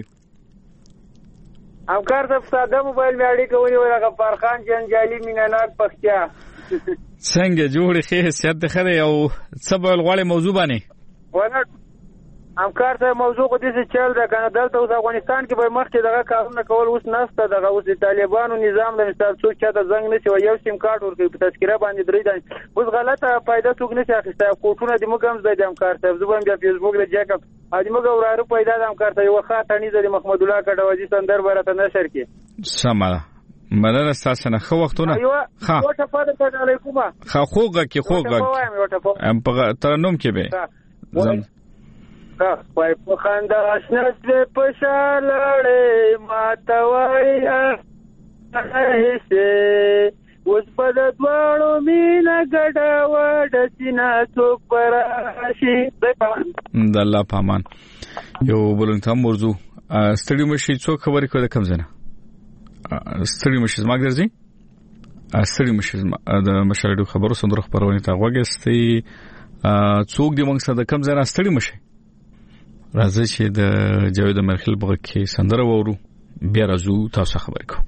همکار صاحب ساده موبایل می اړیکه ونیول غفار خان جنجالي مینانات پختیا. څنګه جوړی خیر سیادت خره او څه بل غواړي موضوع باندې؟ ونه همکار صاحب موضوع خو دې چل دا کنه دلته اوس افغانستان کې به مخکې دغه کارونه کول اوس نشته. دغه اوس طالبانو نظام د مثال څوک چاته زنګ نشي او یو سیم کارت ورکوي په تذکره باندې درې دان اوس غلطه پیدا څوک نشي اخیسته. کوټونه د موږ هم زده د همکار صاحب زبون بیا فیسبوک له جاکم ا دې موږ وراره پیدا د همکار صاحب وخا تنیزه د محمد الله کډوازی سندر برته نشر کې سمه مننه تاسو نه خو وختونه ها او ته پاره ته علیکم خو خوګه کې خوګه ام په ترنم کې به زم پای په خندا شنت په شالړې ماتوي هيسه اوس په د دوړو مینا ګډا وډ سینا څوک پراشي د الله پامان. یو بلنته موضوع ستړي مشي څوک خبرې کوي د کم زنه ستړي مشي زما ګرځي ستړي مشي د مشالډو خبرو سندرو خبرونه ته وګستې څوک دی موږ سره د کم زنه ستړي مشي. راځي چې د جاوید مرخل بغه کې سندره وورو بیا راځو تاسو خبرې کوو.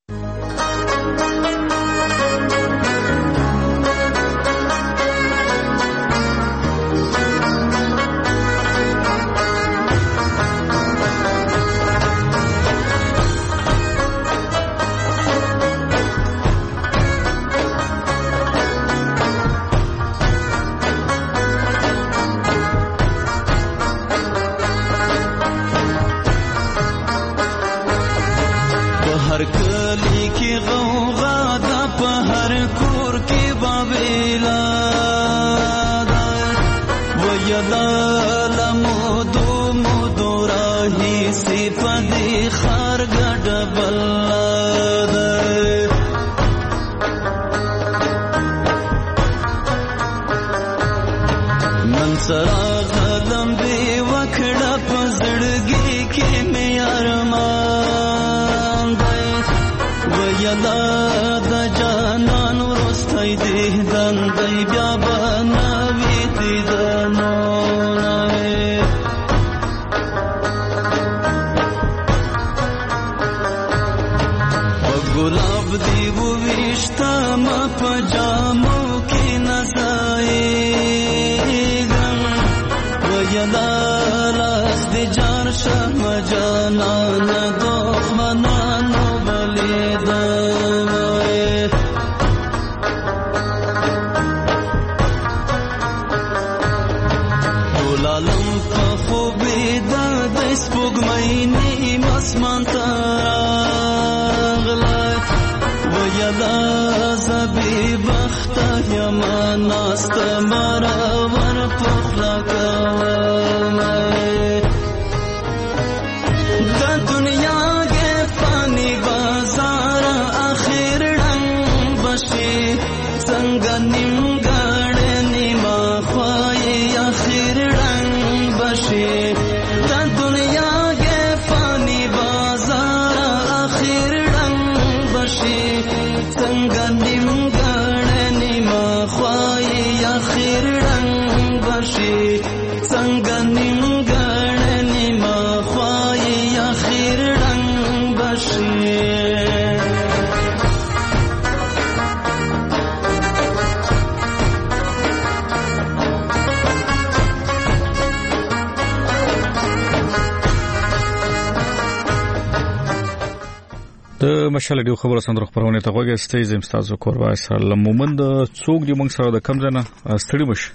مشال دی خبره سندره خبرونه ته وګورئ زم تاسو قربای سره مومند څوک دی موږ سره د کم ځنه ستړي مش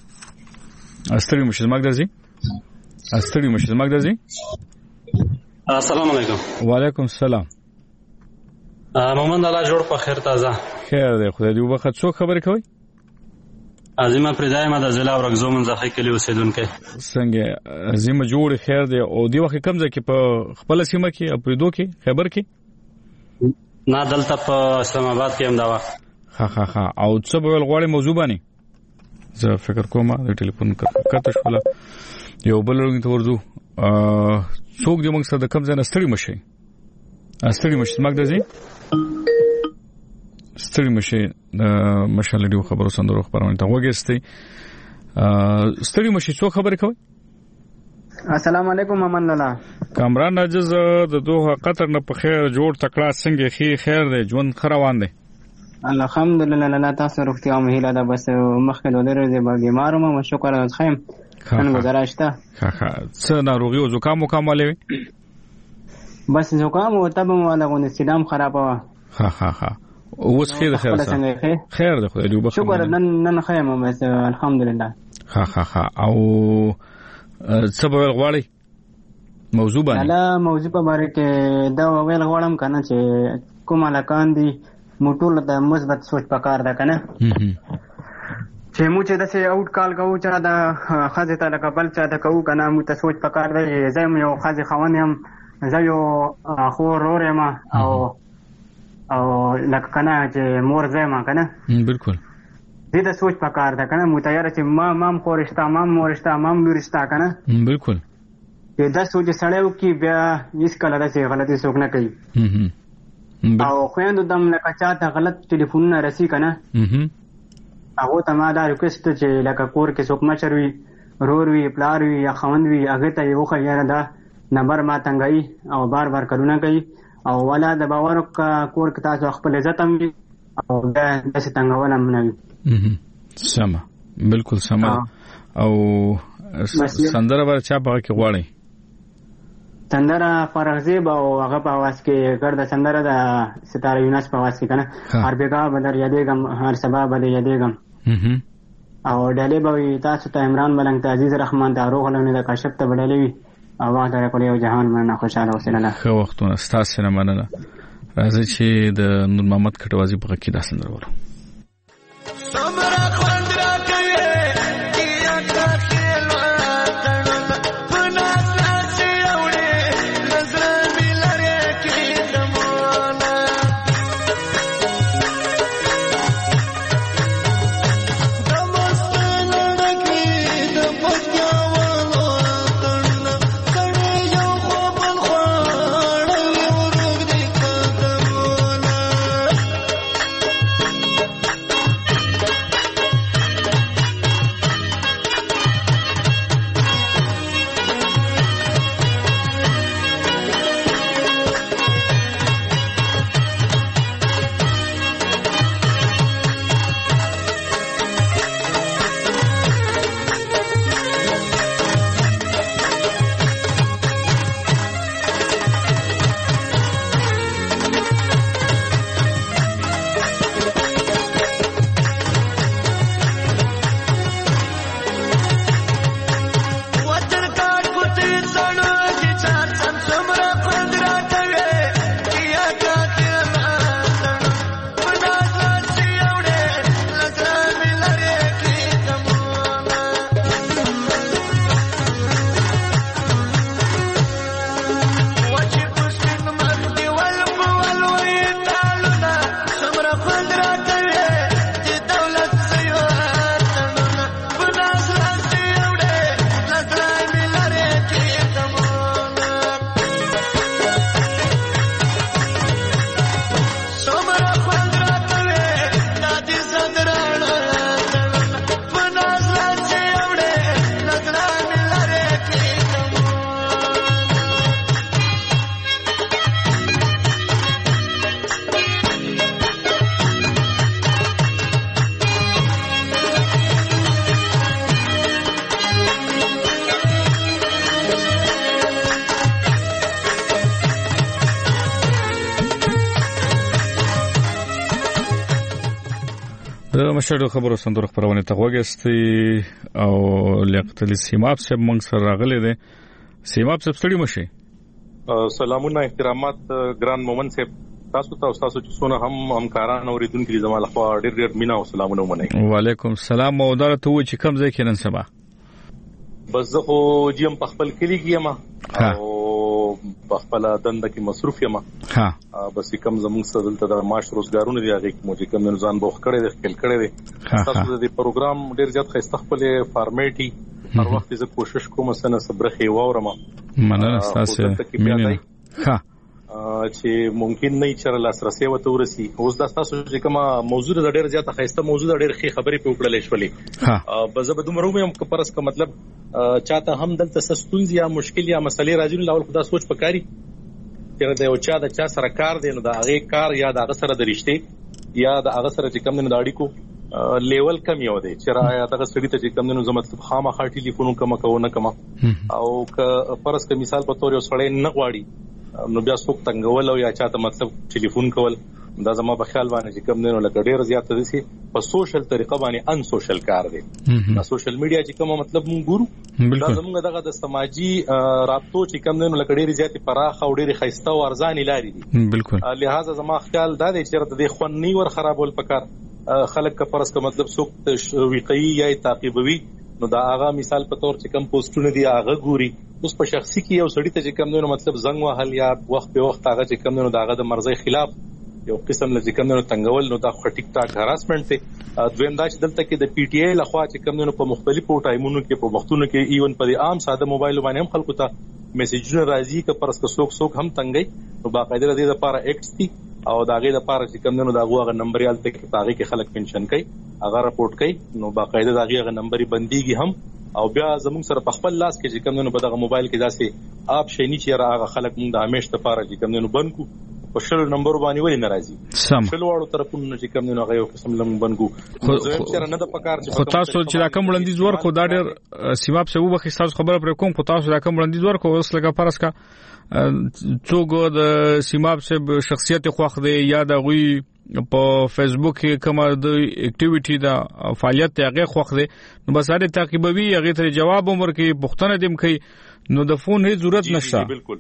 ستړي مش زما ګرځي ستړي مش زما ګرځي. السلام علیکم. وعلیکم السلام. مومند الله جوړ په خیر تازه خیر دی خدای دې وبخښه. څوک خبرې کوي؟ عظیمه پردایم د ضلع ورغزو منځخه کلی اوسیدونکو. څنګه عظیمه جوړ خیر دی او دی وخت کم ځکه په خپل سیمه کې اپریدو کې خبر کې نه دلته په اسلام آباد کې هم دا وخت ها ها ها او څه بل غواړي موضوع باندې زه فکر کوم د ټلیفون کټ شوله یو بل ورته ورځو څوک دې موږ سره د کم ځای نه ستړي مشي ستړي مشي مګ دځي ستړي مشي مشاله دی خبرو سندرو خبرونه ته وګستي ستړي مشي څو خبرې کوي. السلام علیکم امان الله. کامران عجز د دوه قطر نه په خیر جوړ تکړه څنګه خي خیر دی ژوند خروان دی الحمدلله. الله تاسو روغتیا مو هیله ده بس مخکې ولر دی به بیمار مو شکر از خیم نن گذاشته ها ها څه ناروغي او زکام وکاملې بس زکام او تب مو لغون سیدام خراب و ها ها ها اوس خیر خیر خیر ده خدای دې وبخښه شکر نن نن خیم بس الحمدلله. ها ها ها او څه به غواړي موضوع باندې الله موضوع په اړه کې دا ویل غواړم کنه چې کومه لکان دي موټول د مثبت سوچ پکار ده کنه چې مو چې د سه اوټ کال کوو چې دا خازه ته لکه بل چا ته کوو کنه مو ته سوچ پکار ده زم یو خازه خوان هم زيو خو رور ما او او لکه کنه چې مور زما کنه بالکل دې د سوچ پکار ده کنه مو تیار چې ما مام خورشتا مام مورشتا مام لورشتا کنه بالکل چې دا سوچ سړیو کې بیا هیڅ کله دا څه غلطي څوک نه کوي او خويندو دم لکه چاته غلط ټلیفون نه رسی کنه هغه ته ما دا ریکوست چې لکه کور کې څوک مشر وي رور وي پلار وي یا خوند وي هغه ته یو خیانه ده نمبر ما تنګي او بار بار کړونه کوي او ولا د باور کور کې تاسو خپل عزت هم او دا د څنګه ولم نه وي سم بالکل سم او سندره ورچا په کې غواړي سندره فرغزیب او هغه په आवाज کې ګرد سندره د ستاره یونس په आवाज کې کنه هر بیګا بدر یادېګم هر سبا بدر یادېګم او ډالې به تاسو ته عمران ملنګ ته عزیز رحمان ته روح لونه د کاشف ته بدلې وي اواز در کولې او جهان مننه خوشاله اوسه نه خو وختونه ستاسو نه مننه راځي چې د نور محمد کټوازی په کې دا سندره ورو سمرا خوندرا کوي کیا کا خیل وطن پنا ساسي اوري نظر ملره کې دمونه دمستن لګي د پښتاوالو وطن کړي یو خو بل خوړ یو روغ دي قدمونه د مشهور خبرو سندرو خبرونه ته وګستي او لیاقت علي سیماب صاحب موږ سره راغلي دي. سیماب صاحب ستړي مشي. سلامونه احترامات ګران مومن صاحب تاسو ته تاسو چې څونه هم همکاران اوریدونکو زموږ لخوا ډېر ډېر مینا او سلامونه ومنئ. وعلیکم السلام او درته و چې کوم ځای کې نن سبا بس زه خو جیم په خپل کلی کې یم او په خپل دنده کې مصروف یم. ها بس کوم زموږ سره دلته د معاش روزګارونه دی هغه کې مو چې کوم ځان بوخ کړی دی خپل کړی دی. تاسو د پروګرام ډېر زیات خسته خپل فارمیټي هر وخت زه کوشش کوم سنه صبرخي وورم مننه تاسو مینه ها چې ممکن نه چې لاسرسي وته ورسي اوس دا تاسو چې کومه موضوع د ډېر زیاته خسته موضوع د ډېر ښه خبرې په وکړلې شولې ها به زه به دومره ویم چې پرس کا مطلب چاته هم دلته سستونز یا مشکل یا مسلې راځي نو اول خدا سوچ پکاري چې دا یو چا د چا سره کار دی نو دا هغه کار یا د هغه سره د رښتې یا د هغه سره چې کوم نه د اړیکو لیول کم یو دی چې را یا دغه سړی ته چې کوم نه مطلب خامخا ټلیفون کوم کو نه کوم او که پرس کا مثال په تور یو سړی نه غواړي نو بیا څوک تنګول او یا چاته مطلب ټلیفون کول دا زما په خیال باندې چې کوم نه لکه ډیر زیات دي په سوشل طریقه باندې ان سوشل کار دی دا سوشل میډیا چې کوم مطلب مونږ ګورو دا زموږ دغه د سماجی رابطو چې کوم نه لکه ډیر زیات پراخه او ډیر خسته او ارزاني لاري دي بالکل لہذا زما خیال دا دی چې د خوننی ور خرابول پکار خلک کا فرض کا مطلب څوک ویقي یا تعقیبوي نو دا هغه مثال په تور چې کوم پوسټونه دی هغه ګوري اوس په شخصي کې یو سړی ته چې کوم نو مطلب زنګ وهل یا وخت په وخت هغه چې کوم نو داغه د مرزي خلاف یو قسم لږ کوم نو تنګول نو دا خو ټیک ټاک هراسمنت دی دویم دا چې دلته کې د پی ټی آی لخوا چې کوم نو په مختلفو ټایمونو کې په وختونو کې ایون په عام ساده موبایل باندې هم خلکو ته میسجونه راځي که پرس که څوک څوک هم تنګي نو باقاعده د دې لپاره ایکس دي او داغه لپاره چې کوم نو داغه هغه نمبر یالته کې پاغي کې خلک پنشن کوي هغه راپورټ کوي نو باقاعده داغه هغه نمبر بنديږي هم او بیا زموږ سره په خپل لاس کې چې کوم نو په دغه موبایل کې داسې اپ شي نه چې راغه خلک موږ د همیش ته پاره چې کوم نو بنکو په شل نمبر باندې ولې ناراضي سم شل واړو طرفونو چې کوم نو هغه یو قسم لم بنکو زه چې نه د پکار چې خو تاسو چې راکم وړاندیز ورکو دا ډېر سیماب سه وبخې تاسو خبره پر کوم خو تاسو راکم وړاندیز ورکو اوس لکه پرس کا څوک د سیماب سه شخصیت خوخ دی یا د غوي په فیسبوک کې کومه د اکټیویټي دا فعالیت هغه خوخ دی نو بس اړ تعقیبوي هغه ته جواب عمر کې پښتنه دیم کوي نو د فون هیڅ ضرورت نشته بالکل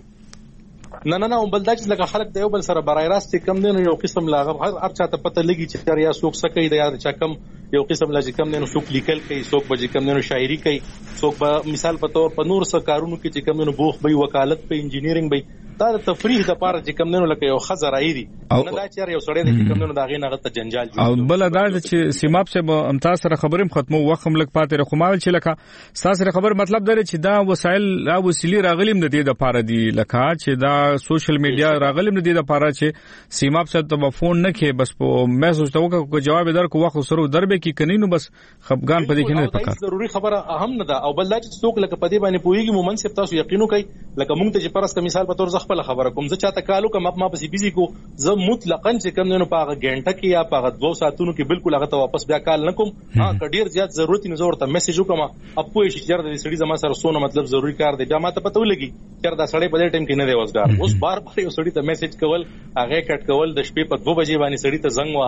نه نه نه بل دا چې لکه خلک د یو بل سره برای راست کم نه یو قسم لاغه هر چاته پته لګي چې یا څوک سکه دی یا چا کم یو قسم لا چې کم نه څوک لیکل کوي څوک به کم نه شاعري کوي څوک به مثال په تور په نور څه کارونو کې چې کم نه بوخ به وکالت په انجینیرینګ به دا د تفریح لپاره چې کم نه لکه یو خزر ایدي نه دا چې یو سړی د کم نه داغه نه ته جنجال او بل دا چې سیماب سه به امتاز سره خبرم ختمو وخم لک پاتې رقمال چې لکه ساسره خبر مطلب دا چې دا وسایل لا وسیلې راغلیم د دې د پاره دی لکه چې دا سوشل میډیا راغلیم د دې د پاره چې سیماب سه ته فون نه کې بس په میسج ته وکړو جواب درکو وخت سره دربه کې کني نو بس خفغان پدې کې نه پکار ضروري خبره اهم نه ده او بل دا چې څوک لکه پدې باندې پويږي مومن سپ تاسو یقینو کوي لکه مونږ ته چې پرس کا مثال په تور خپل خبره کوم زه چاته کالو کوم ما پسې بيزي کو زه مطلقاً چې کوم نه په غنټه کې یا په دوه ساعتونو کې بالکل هغه ته واپس بیا کال نه کوم ها کډیر زیات ضرورت نه زور ته میسج وکم اپو شي چې د سړي زما سره سونه مطلب ضروری کار دی بیا ما ته پته ولګي چې دا سړی په دې ټیم کې نه دی وځګار اوس بار بار یو سړی ته میسج کول هغه کټ کول د شپې په دوه بجې باندې سړی ته زنګ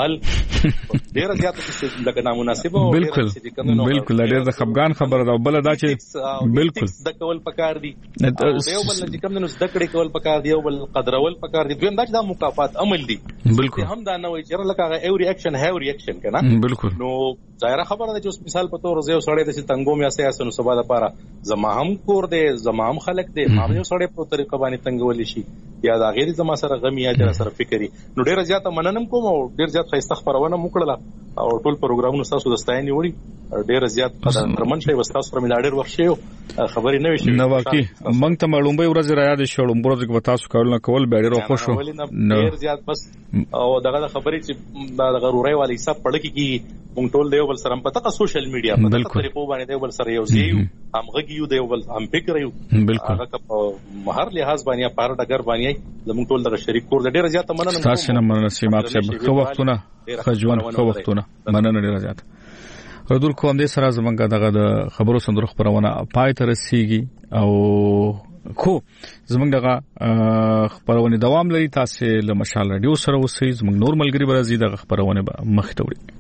وهل ډیر زیات څه لکه نامناسب او بالکل بالکل ډیر د خفغان خبره ده بل دا چې بالکل د کول پکار دی دیو بل چې کوم نو زدکړې کول پکار دی او بل قدرول پکار دی دویم دا چې دا مکافات عمل دي بالکل هم دا نه وي چې لکه هغه ایو ریاکشن هاو ریاکشن کنه بالکل نو ظاهره خبره ده چې مثال په تور زه سړی د تنګو مې اساسه نو سبا د پاره زما هم کور دی زما هم خلک دی ما یو سړی په طریقه باندې تنګول شي یا دا غیر زما سره غمی یا در سره فکری نو ډیر زیات مننم کوم او ډیر زیات خسته خبرونه موکړه او ټول پروګرامونه تاسو د ستاینې وړي ډیر زیات پرمن شي وستا سره مې ډیر وخت شي خبرې نه وشي نو واقعي مونږ ته معلومه ورځ را یاد شو لومبرز کې تاسو کول نه کول به ډیر خوشو ډیر زیات بس او دغه خبرې چې دا غروري والی حساب پړ کې کی مونږ ټول دیو بل سره په تاسو سوشل میډیا په تاسو طریقو باندې دیو بل سره یو زیو هم غږیو دیو بل هم فکر یو بالکل هغه په هر لحاظ باندې پاره ډګر باندې زموږ ټول د شریک کور د ډیر زیات مننه تاسو نه مننه سیماب صاحب خو وختونه خجوان خو وختونه مننه ډیر زیات ردول کوم دې سره زمونږ دغه د خبرو صندوق خبرونه پای ته رسیږي او خو زمونږ دغه خبرونه دوام لري تاسو له مشال رادیو سره اوسئ زمونږ نور ملګری برازي دغه خبرونه مخ ته وړي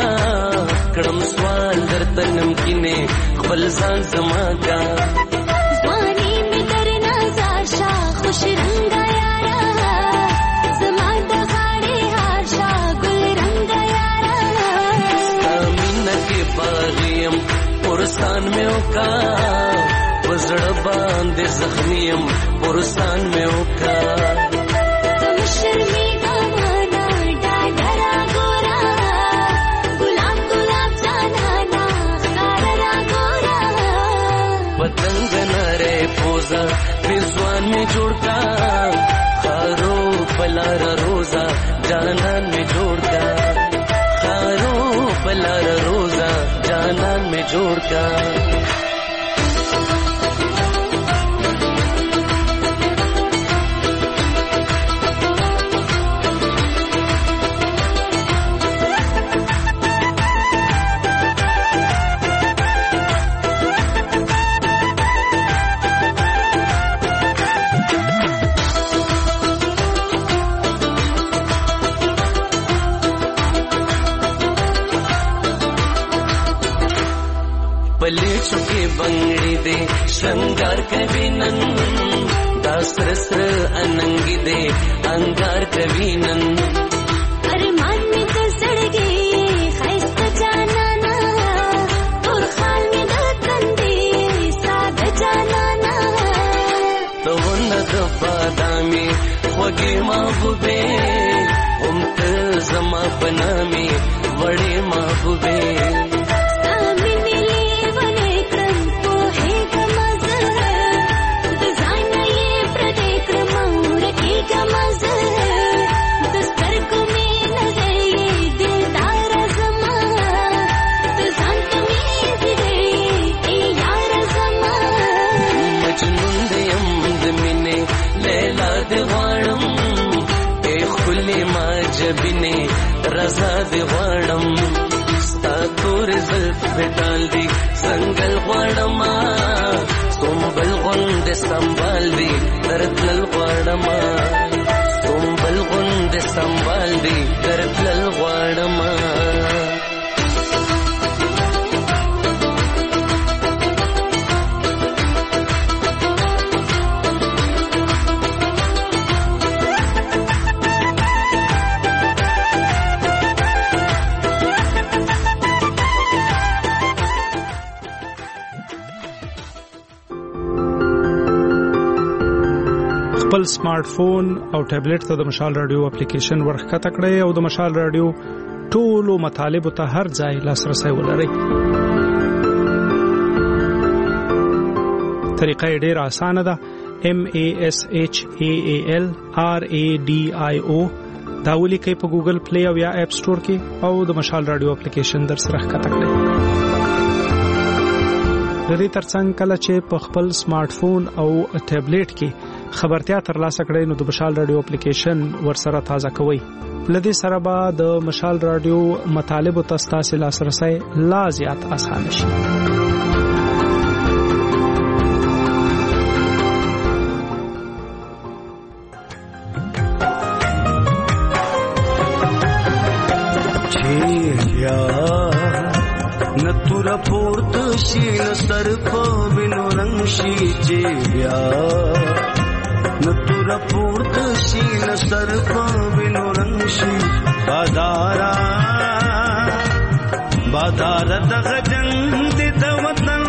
کړم سوال درته نمکینه خپل ځان زما کا ځواني مې در نظر شا خوش رنگا یارا زما د غاړې هار شا ګل رنگا یارا ستامینه کې باغیم پرستان مې وکا وزړه باندې زخمیم پرستان مې وکا تم شرمې ګمانا ډاډرا ګورا ګلاب ګلاب جانانا خارا ګورا پتنګ نره پوزا میزوان میں جوڑ کا خارو پلار روزا جانان میں جوڑ کا خارو پلار روزا جانان میں جوڑ کا बंगड़ी दे श्रृंगार कविनन दास्त्र स्त्र अनंगी दे अंगार कविनन अरे मान में तो सड़ गए खैस्त जानाना और खाल में दतन दे साद जानाना तो नद बादामी वगे महबूबे उमत जमा बनामी बड़े महबूबे जबिने रजा दिवाणम स्ता तोर जुल्फ पे डाल दी संगल वाणमा सोमबल गुंद संभाल दी दर्दल वाणमा सोमबल गुंद संभाल दी दर्दल वाणमा خپل سمارټ فون او ټابلیټ ته د مشال رادیو اپلیکیشن ورخکته کړئ او د مشال رادیو ټولو مطالبه ته هر ځای لاسرسي ولرئ. طریقه ډېره اسانه ده. M A S H A A L R A D I O دا ولیکئ په ګوګل پلی او یا اپ سٹور کې او د مشال رادیو اپلیکیشن در سره ښکته کړئ. د دې ترڅنګ کله چې په خپل سمارټ فون او ټابلیټ کې خبرتیا ترلاسه کړئ نو د مشال رادیو اپلیکیشن ورسره تازه کوئ. لدې سره به د مشال رادیو مطالب او تاسو لاسرسي لا زیات اسانه شي. नतुरा पोर्त शील सर्प बिनो रंगशी जेव्या नतुरा पोर्त शील सर्प बिनो रंगशी बादारा बादारा दग जंग दवतन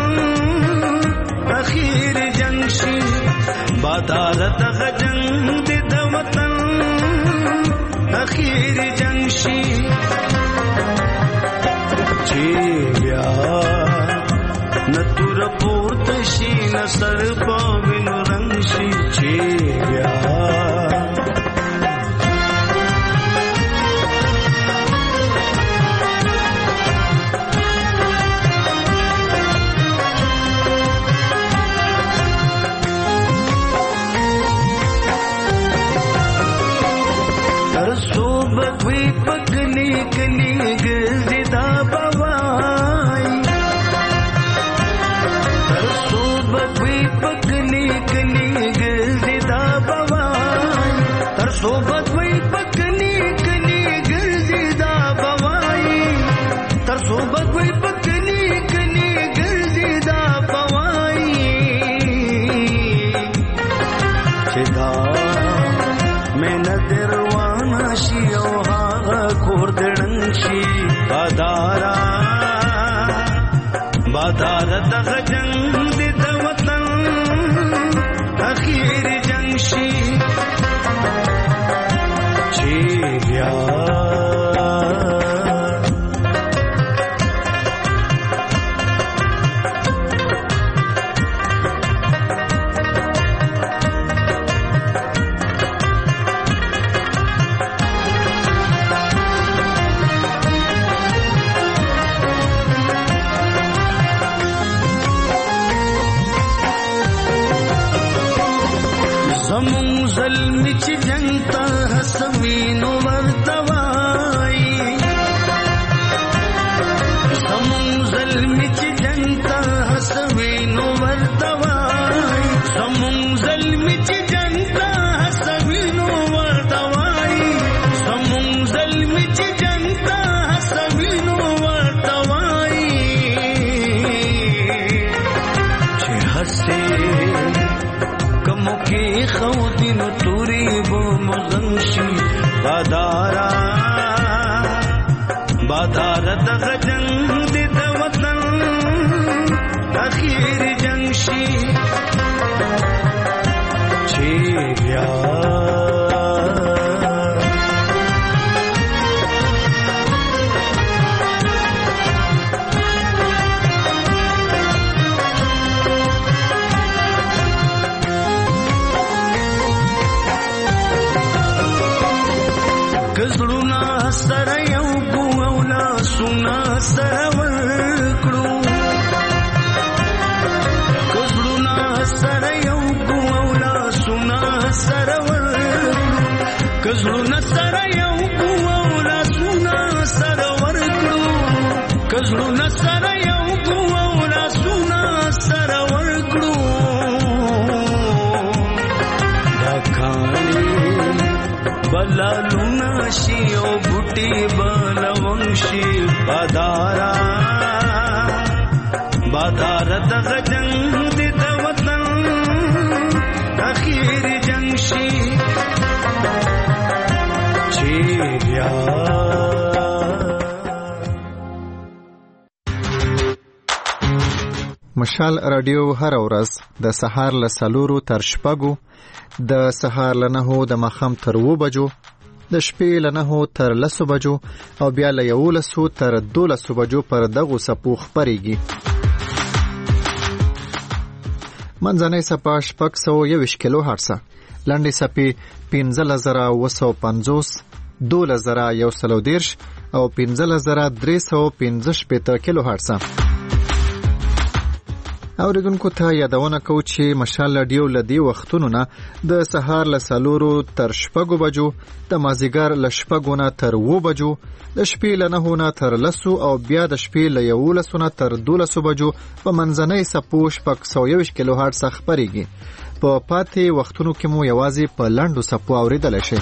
अखीर जंगशी बादारा दग जंग दवतन अखीर जंगशी जेव्या नतुर पोर्त शील सर्प बिनु रंगशी जेव्या तरसो बगवी पगली गली गजिदा बवाई तरसो बगवी पगली गली गजिदा صوبت وي پکنی کنی ګرځي دا پوای چې دا مینه دروانه شي او هغه کور دړن شي بادارا بادار دغه جنگ دې د وطن اخیر جنگ شي چې بیا ظلم چې جنگ ته حسوینو ورتوای زمون ظلم چې جنگ ته حسوینو ورتوای زمون ظلم چې جنگ ته حسوینو ورتوای زمون ظلم چې جنگ ته حسوینو ورتوای چې حسې کمو کې خو دینو توري بو مغنشي بادارا بادار دغه جنگ دې د وطن اخیر جنگ شي چې بیا کزړونا سره یو ګوولا سنا سره ورکړو کزړونا سره یو ګوولا سنا سره ورکړو کزړونا سره یو ګوولا سنا سره ورکړو کزړونا سره یو ګوولا سنا سره ورکړو دا کانی بلالونا شي او بوټي بلونشي بادارا بادار دغه جنگ دې د وطن اخیر جنگ شي چې بیا مشال رادیو هر ورځ د سهار له څلورو تر شپږو د سهار له نهو د ماښام تر اوو بجو د شپې له نهو تر لسو بجو او بیا له یولسو تر دولسو بجو پر دغو څپو خپرېږي. منځنۍ څپه شپږ سوه یوویشت کیلو هرڅه، لنډې څپې پنځلس زره اوه سوه پنځوس، دولس زره یو سل او دېرش او پنځلس زره درې سوه پنځه شپېته کیلو هرڅه. اوریدونکو ته یادونه کوو چې مشال رادیو له دې وختونو نه د سهار له څلورو تر شپږو بجو، د مازدیګر له شپږو نه تر اوو بجو، د شپې له نهو نه تر لسو او بیا د شپې له یولسو نه تر دولسو بجو په منځنۍ څپو شپږ سوه یوویشت کیلو هرڅه خپرېږي. په پاتې وختونو کې مو یوازې په لنډو څپو اورېدلی شئ.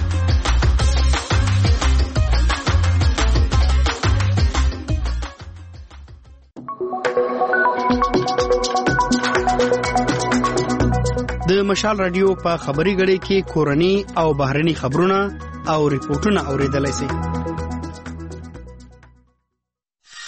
د مشال رادیو په خبري غړي کې کورني او بهرني خبرونه او ریپورتونه اوریدلای شئ.